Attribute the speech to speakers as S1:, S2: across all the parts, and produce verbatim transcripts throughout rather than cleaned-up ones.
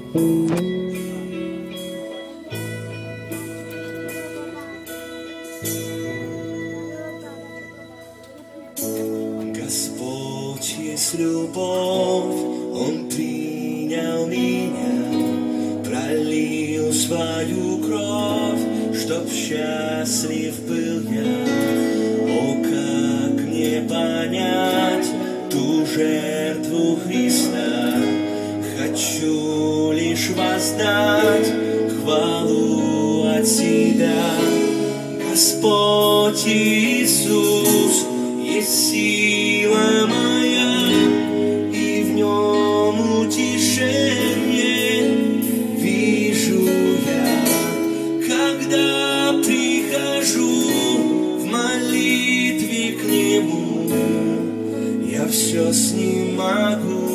S1: Господь есть любовь, Он принял меня, пролил свою кровь, чтоб счастлив был я. О, как мне понять ту жертву Христа, хочу лишь воздать хвалу от себя. Господь Иисус есть сила моя, и в Нем утешение вижу я, когда прихожу в молитве к Нему. Я все с Ним могу,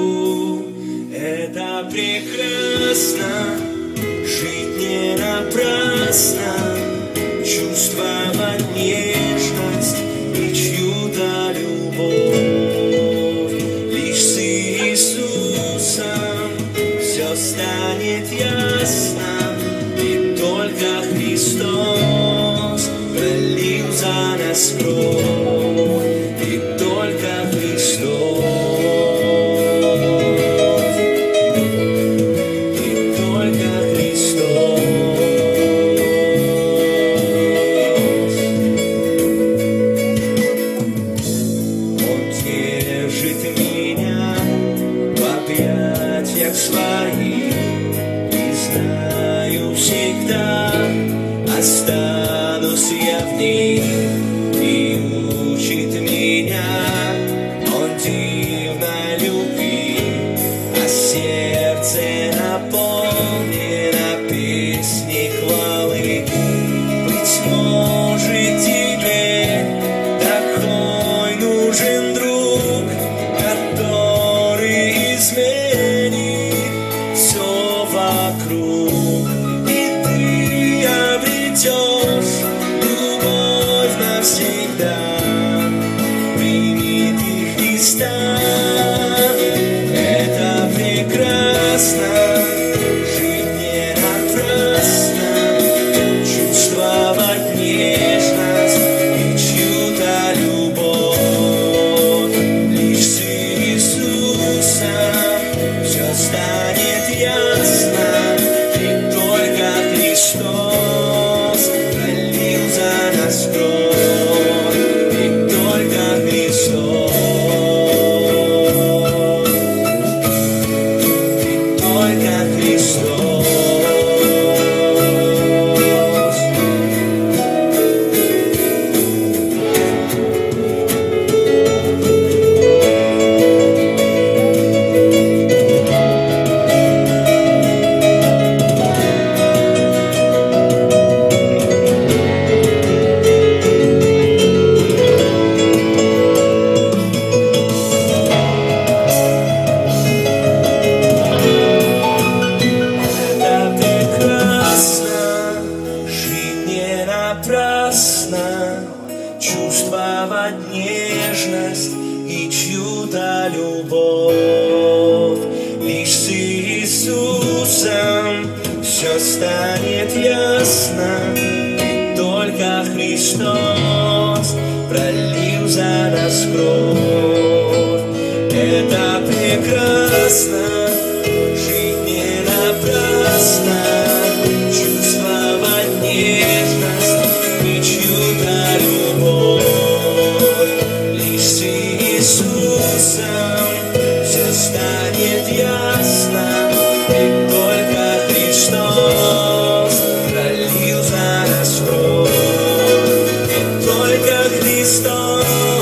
S1: это прекрасно, жить не напрасно, чувствовать нежность и чью-то любовь. Лишь с Иисусом все станет ясно, и только Христос пролил за нас кровь, и только Христос, и только Христос. Свои, и знаю всегда, останусь я в них, и учит меня Он дивной любви, а сердце наполнено песней хвалы. Быть может, тебе такой нужен друг, который изменит все вокруг, и ты обретешь любовь навсегда. Прими ты Христа, это прекрасно, жить не напрасно, чувствовать нежность и чью-то любовь. Лишь с Иисусом все станет ясно, и только Христос пролил за нас кровь, и только Христос, и только Христос. Чувствовать нежность и чью-то любовь. Лишь с Иисусом все станет ясно, и только Христос пролил за нас кровь. Это прекрасно, жить не напрасно, чувствовать нежность и чью-то любовь. Лишь с Иисусом все станет ясно, и только Христос пролил за нас кровь, и только Христос,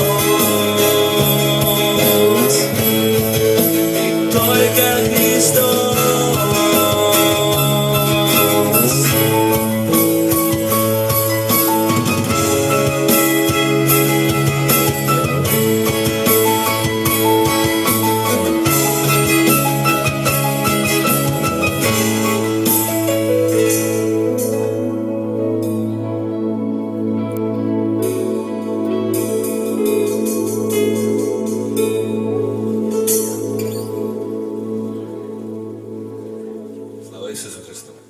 S1: и только Христос.
S2: Ісусу Христу!